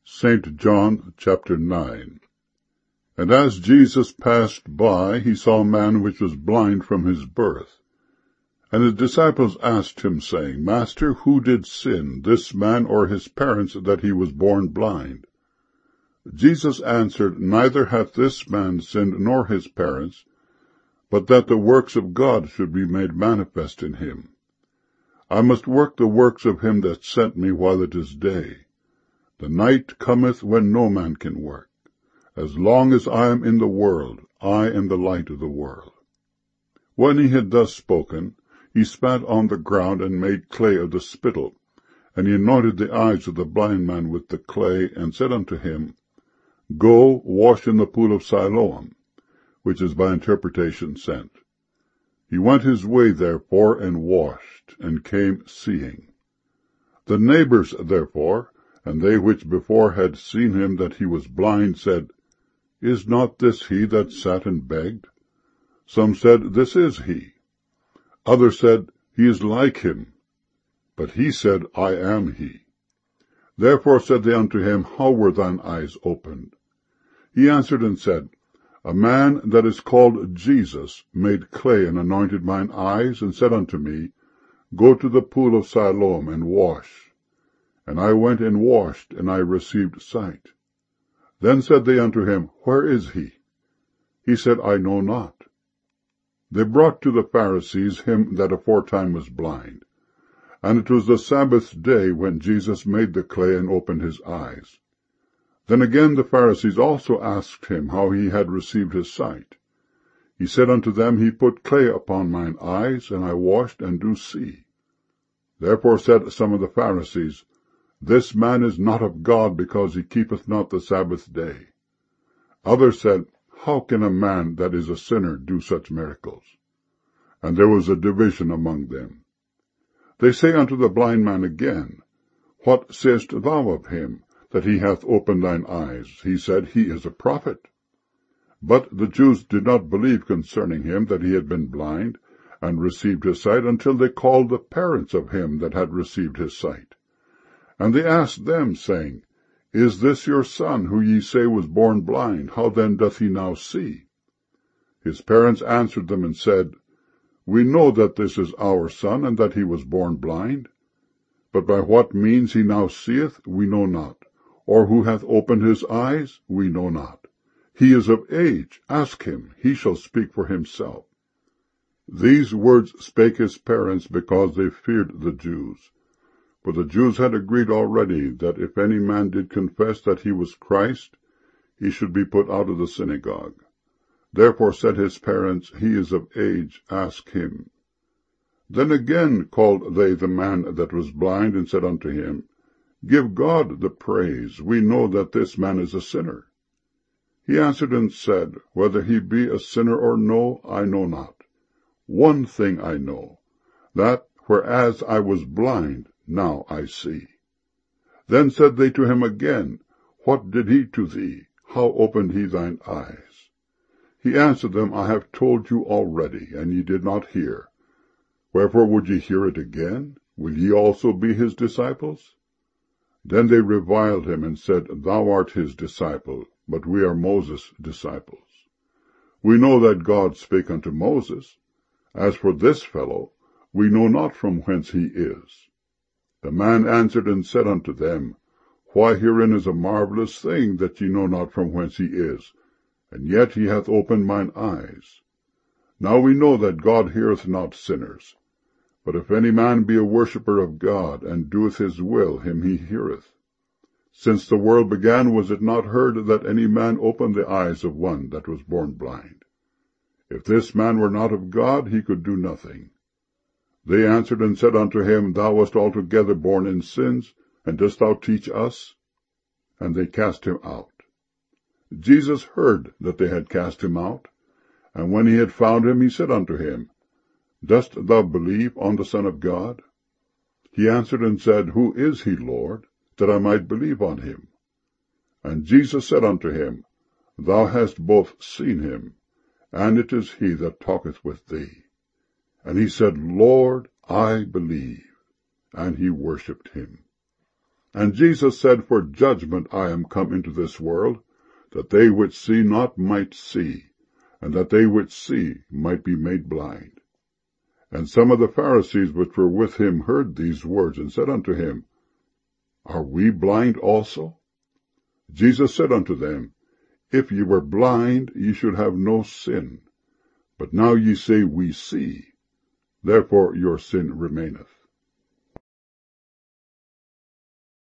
St. John chapter 9. And as Jesus passed by, he saw a man which was blind from his birth. And his disciples asked him, saying, Master, who did sin, this man or his parents, that he was born blind? Jesus answered, Neither hath this man sinned nor his parents, but that the works of God should be made manifest in him. I must work the works of him that sent me while it is day. The night cometh when no man can work. As long as I am in the world, I am the light of the world. When he had thus spoken, he spat on the ground and made clay of the spittle, and he anointed the eyes of the blind man with the clay, and said unto him, Go, wash in the pool of Siloam, which is by interpretation sent. He went his way therefore, and washed, and came seeing. The neighbors therefore, and they which before had seen him that he was blind, said, Is not this he that sat and begged? Some said, This is he. Others said, He is like him. But he said, I am he. Therefore said they unto him, How were thine eyes opened? He answered and said, A man that is called Jesus made clay and anointed mine eyes, and said unto me, Go to the pool of Siloam and wash. And I went and washed, and I received sight. Then said they unto him, Where is he? He said, I know not. They brought to the Pharisees him that aforetime was blind. And it was the Sabbath day when Jesus made the clay and opened his eyes. Then again the Pharisees also asked him how he had received his sight. He said unto them, He put clay upon mine eyes, and I washed, and do see. Therefore said some of the Pharisees, This man is not of God, because he keepeth not the Sabbath day. Others said, How can a man that is a sinner do such miracles? And there was a division among them. They say unto the blind man again, What sayest thou of him, that he hath opened thine eyes? He said, He is a prophet. But the Jews did not believe concerning him that he had been blind, and received his sight, until they called the parents of him that had received his sight. And they asked them, saying, Is this your son, who ye say was born blind? How then doth he now see? His parents answered them and said, We know that this is our son, and that he was born blind. But by what means he now seeth, we know not, or who hath opened his eyes, we know not. He is of age, ask him, he shall speak for himself. These words spake his parents, because they feared the Jews. For the Jews had agreed already that if any man did confess that he was Christ, he should be put out of the synagogue. Therefore said his parents, He is of age, ask him. Then again called they the man that was blind, and said unto him, Give God the praise, we know that this man is a sinner. He answered and said, Whether he be a sinner or no, I know not. One thing I know, that whereas I was blind, now I see. Then said they to him again, What did he to thee? How opened he thine eyes? He answered them, I have told you already, and ye did not hear. Wherefore would ye hear it again? Will ye also be his disciples? Then they reviled him, and said, Thou art his disciple, but we are Moses' disciples. We know that God spake unto Moses. As for this fellow, we know not from whence he is. The man answered and said unto them, Why, herein is a marvelous thing, that ye know not from whence he is, and yet he hath opened mine eyes. Now we know that God heareth not sinners. But if any man be a worshipper of God, and doeth his will, him he heareth. Since the world began, was it not heard that any man opened the eyes of one that was born blind? If this man were not of God, he could do nothing. They answered and said unto him, Thou wast altogether born in sins, and dost thou teach us? And they cast him out. Jesus heard that they had cast him out, and when he had found him, he said unto him, Dost thou believe on the Son of God? He answered and said, Who is he, Lord, that I might believe on him? And Jesus said unto him, Thou hast both seen him, and it is he that talketh with thee. And he said, Lord, I believe. And he worshipped him. And Jesus said, For judgment I am come into this world, that they which see not might see, and that they which see might be made blind. And some of the Pharisees which were with him heard these words, and said unto him, Are we blind also? Jesus said unto them, If ye were blind, ye should have no sin. But now ye say, We see. Therefore your sin remaineth.